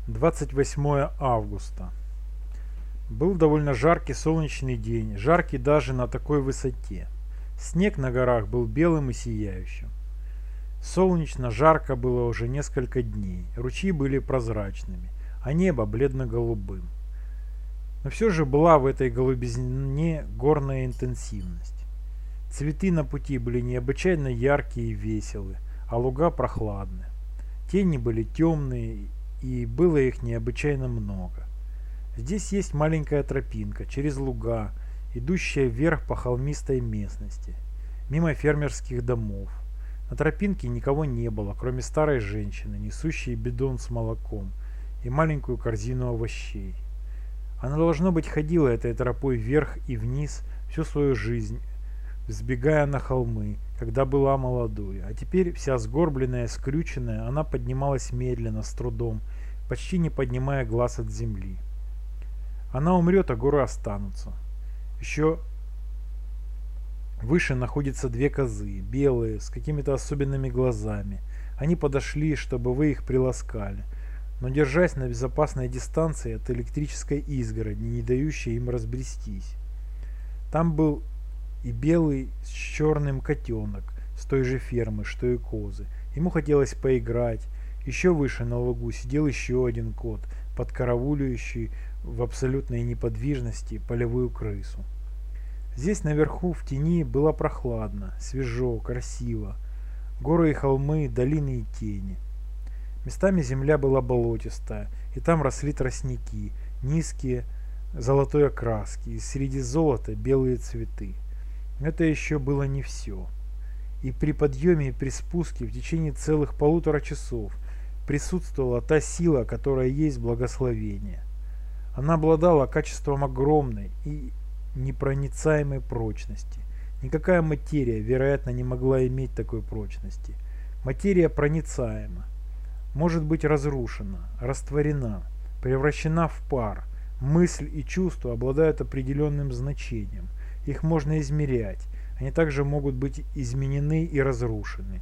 28 августа. Был довольно жаркий солнечный день, жаркий даже на такой высоте. Снег на горах был белым и сияющим. Солнечно, жарко было уже несколько дней, ручьи были прозрачными, а небо бледно-голубым. Но все же была в этой голубизне горная интенсивность. Цветы на пути были необычайно яркие и веселые, а луга прохладны. Тени были темные, и было их необычайно много. Здесь есть маленькая тропинка через луга, идущая вверх по холмистой местности, мимо фермерских домов. На тропинке никого не было, кроме старой женщины, несущей бидон с молоком и маленькую корзину овощей. Она, должно быть, ходила этой тропой вверх и вниз всю свою жизнь, взбегая на холмы, когда была молодой, а теперь вся сгорбленная, скрюченная, она поднималась медленно, с трудом, почти не поднимая глаз от земли. Она умрет, а горы останутся. Еще выше находятся две козы, белые, с какими-то особенными глазами. Они подошли, чтобы вы их приласкали, но держась на безопасной дистанции от электрической изгороди, не дающей им разбрестись. Там был и белый с черным котенок с той же фермы, что и козы. Ему хотелось поиграть. Еще выше на лугу сидел еще один кот, подкарауливающий в абсолютной неподвижности полевую крысу. Здесь наверху в тени было прохладно, свежо, красиво. Горы и холмы, долины и тени. Местами земля была болотистая, и там росли тростники, низкие, золотой окраски, и среди золота белые цветы. Это еще было не все. И при подъеме и при спуске в течение целых 1,5 часов присутствовала та сила, которая есть благословение. Она обладала качеством огромной и непроницаемой прочности. Никакая материя, вероятно, не могла иметь такой прочности. Материя проницаема, может быть разрушена, растворена, превращена в пар. Мысль и чувство обладают определенным значением. Их можно измерять. Они также могут быть изменены и разрушены.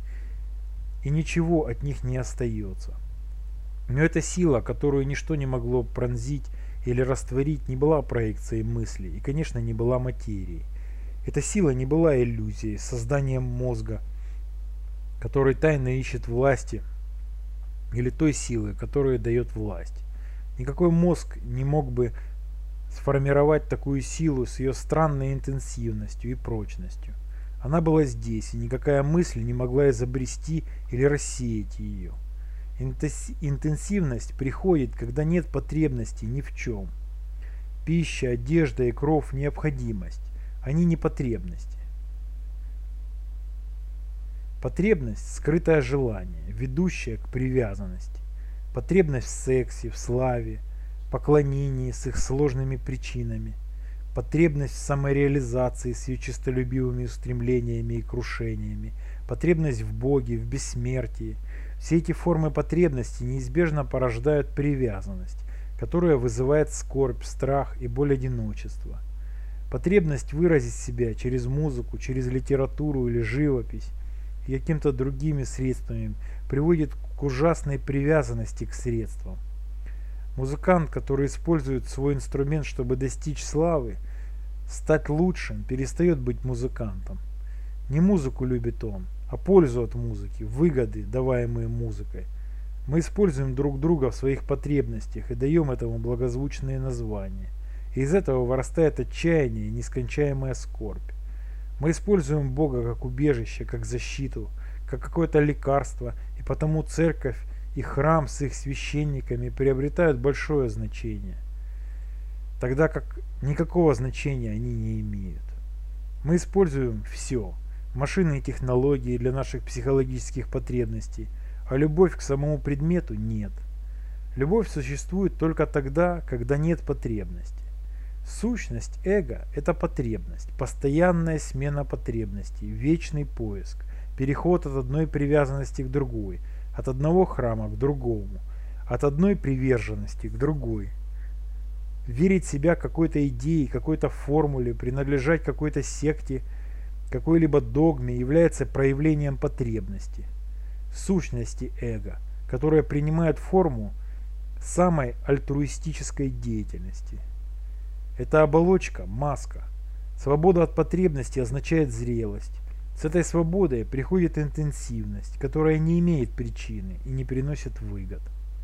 И ничего от них не остается. Но эта сила, которую ничто не могло пронзить или растворить, не была проекцией мысли и, конечно, не была материей. Эта сила не была иллюзией, созданием мозга, который тайно ищет власти, или той силы, которая дает власть. Никакой мозг не мог бы сформировать такую силу с ее странной интенсивностью и прочностью. Она была здесь, и никакая мысль не могла изобрести или рассеять ее. Интенсивность приходит, когда нет потребности ни в чем. Пища, одежда и кров – необходимость, они не потребности. Потребность – скрытое желание, ведущее к привязанности. Потребность в сексе, в славе, поклонении с их сложными причинами. Потребность в самореализации с ее честолюбивыми устремлениями и крушениями. Потребность в Боге, в бессмертии. Все эти формы потребности неизбежно порождают привязанность, которая вызывает скорбь, страх и боль одиночества. Потребность выразить себя через музыку, через литературу или живопись и какими-то другими средствами приводит к ужасной привязанности к средствам. Музыкант, который использует свой инструмент, чтобы достичь славы, стать лучшим, перестает быть музыкантом. Не музыку любит он, а пользу от музыки, выгоды, даваемые музыкой. Мы используем друг друга в своих потребностях и даем этому благозвучные названия. И из этого вырастает отчаяние и нескончаемая скорбь. Мы используем Бога как убежище, как защиту, как какое-то лекарство, и потому церковь и храм с их священниками приобретают большое значение, тогда как никакого значения они не имеют. Мы используем все, машины и технологии для наших психологических потребностей, а любовь к самому предмету нет. Любовь существует только тогда, когда нет потребности. Сущность эго – это потребность, постоянная смена потребностей, вечный поиск, переход от одной привязанности к другой, от одного храма к другому, от одной приверженности к другой. Верить себя какой-то идее, какой-то формуле, принадлежать какой-то секте, какой-либо догме является проявлением потребности, сущности эго, которая принимает форму самой альтруистической деятельности. Эта оболочка – маска. Свобода от потребности означает зрелость. С этой свободой приходит интенсивность, которая не имеет причины и не приносит выгод.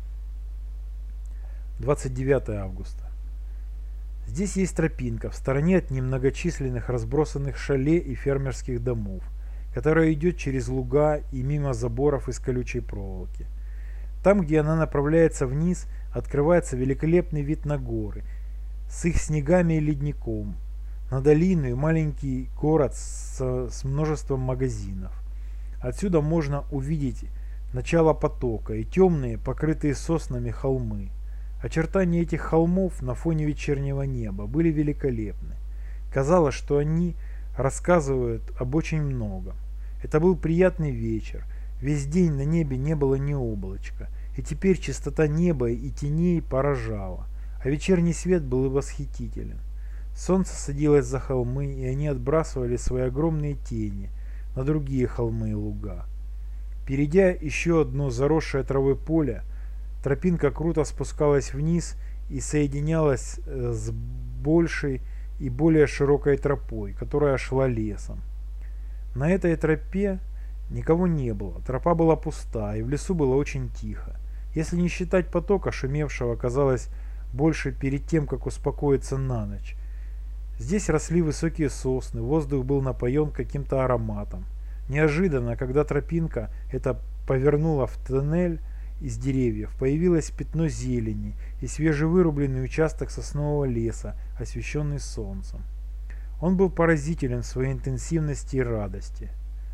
29 августа. Здесь есть тропинка в стороне от немногочисленных разбросанных шале и фермерских домов, которая идет через луга и мимо заборов из колючей проволоки. Там, где она направляется вниз, открывается великолепный вид на горы с их снегами и ледником, на долину и маленький город с множеством магазинов. Отсюда можно увидеть начало потока и темные, покрытые соснами холмы. Очертания этих холмов на фоне вечернего неба были великолепны. Казалось, что они рассказывают об очень многом. Это был приятный вечер. Весь день на небе не было ни облачка. И теперь чистота неба и теней поражала. А вечерний свет был и восхитителен. Солнце садилось за холмы, и они отбрасывали свои огромные тени на другие холмы и луга. Перейдя еще одно заросшее травой поле, тропинка круто спускалась вниз и соединялась с большей и более широкой тропой, которая шла лесом. На этой тропе никого не было, тропа была пуста, и в лесу было очень тихо. Если не считать потока, шумевшего, казалось, больше перед тем, как успокоиться на ночь. Здесь росли высокие сосны, воздух был напоен каким-то ароматом. Неожиданно, когда тропинка эта повернула в тоннель из деревьев, появилось пятно зелени и свежевырубленный участок соснового леса, освещенный солнцем. Он был поразителен в своей интенсивности и радости.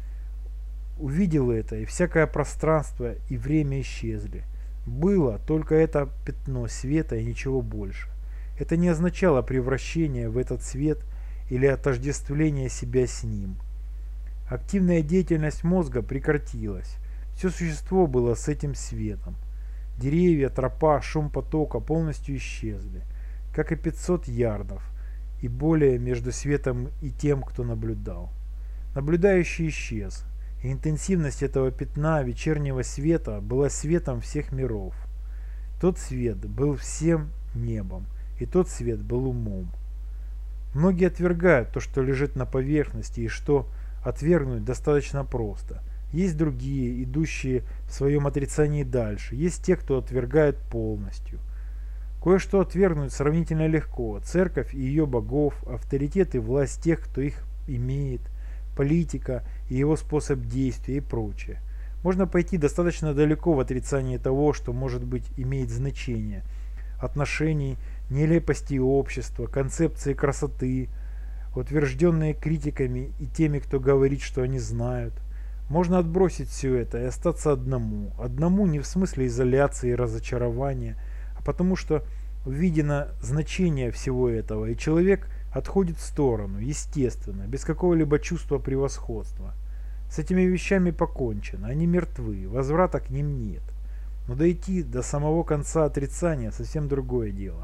Увидел это, и всякое пространство и время исчезли. Было только это пятно света и ничего больше. Это не означало превращение в этот свет или отождествление себя с ним. Активная деятельность мозга прекратилась. Все существо было с этим светом. Деревья, тропа, шум потока полностью исчезли, как и 500 ярдов и более между светом и тем, кто наблюдал. Наблюдающий исчез, и интенсивность этого пятна вечернего света была светом всех миров. Тот свет был всем небом, и тот свет был умом. Многие отвергают то, что лежит на поверхности, и что отвергнуть достаточно просто. Есть другие, идущие в своем отрицании дальше. Есть те, кто отвергает полностью. Кое-что отвергнуть сравнительно легко. Церковь и ее богов, авторитет и власть тех, кто их имеет, политика и его способ действия и прочее. Можно пойти достаточно далеко в отрицании того, что может быть имеет значение. Отношений, нелепости общества, концепции красоты, утвержденные критиками и теми, кто говорит, что они знают. Можно отбросить все это и остаться одному. Одному не в смысле изоляции и разочарования, а потому что увидено значение всего этого, и человек отходит в сторону, естественно, без какого-либо чувства превосходства. С этими вещами покончено, они мертвы, возврата к ним нет. Но дойти до самого конца отрицания совсем другое дело.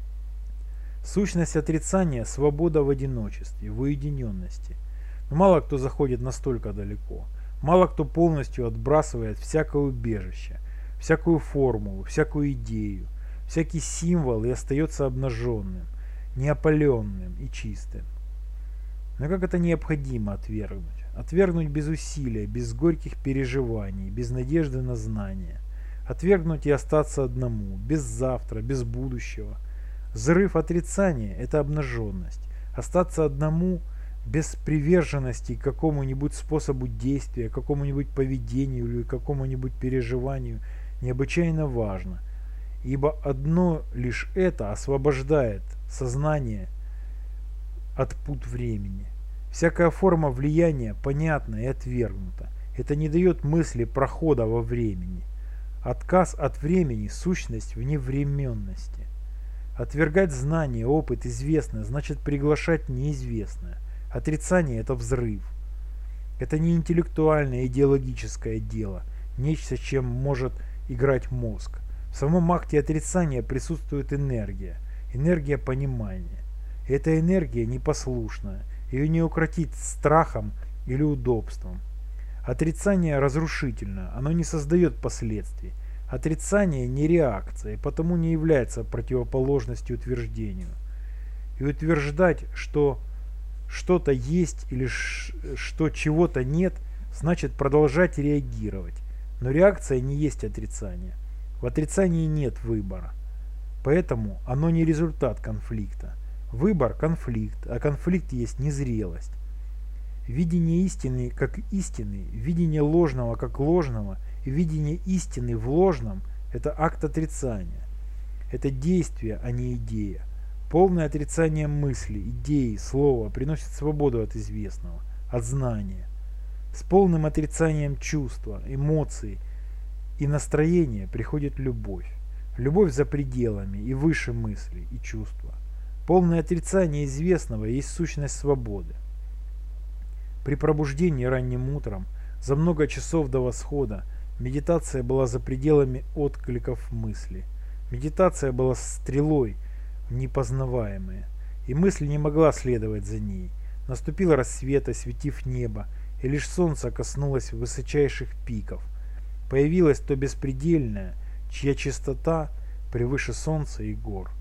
Сущность отрицания – свобода в одиночестве, в уединенности. Но мало кто заходит настолько далеко. Мало кто полностью отбрасывает всякое убежище, всякую формулу, всякую идею, всякий символ и остается обнаженным, неопаленным и чистым. Но как это необходимо отвергнуть? Отвергнуть без усилия, без горьких переживаний, без надежды на знание. Отвергнуть и остаться одному, без завтра, без будущего. Взрыв отрицания – это обнаженность. Остаться одному без приверженности к какому-нибудь способу действия, какому-нибудь поведению или какому-нибудь переживанию необычайно важно. Ибо одно лишь это освобождает сознание от пут времени. Всякая форма влияния понятна и отвергнута. Это не дает мысли прохода во времени. Отказ от времени – сущность вневременности. Отвергать знание, опыт, известное значит приглашать неизвестное. Отрицание – это взрыв. Это не интеллектуальное идеологическое дело, нечто, с чем может играть мозг. В самом акте отрицания присутствует энергия, энергия понимания. И эта энергия непослушная, ее не укротить страхом или удобством. Отрицание разрушительно, оно не создает последствий. Отрицание не реакция, и потому не является противоположностью утверждению. И утверждать, что что-то есть или что чего-то нет, значит продолжать реагировать. Но реакция не есть отрицание. В отрицании нет выбора. Поэтому оно не результат конфликта. Выбор – конфликт, а конфликт есть незрелость. Видение истины как истины, видение ложного как ложного и видение истины в ложном – это акт отрицания. Это действие, а не идея. Полное отрицание мысли, идеи, слова приносит свободу от известного, от знания. С полным отрицанием чувства, эмоций и настроения приходит любовь. Любовь за пределами и выше мысли и чувства. Полное отрицание известного есть сущность свободы. При пробуждении ранним утром, за много часов до восхода, медитация была за пределами откликов мысли. Медитация была стрелой в непознаваемое, и мысль не могла следовать за ней. Наступил рассвет, осветив небо, и лишь солнце коснулось высочайших пиков. Появилось то беспредельное, чья чистота превыше солнца и гор.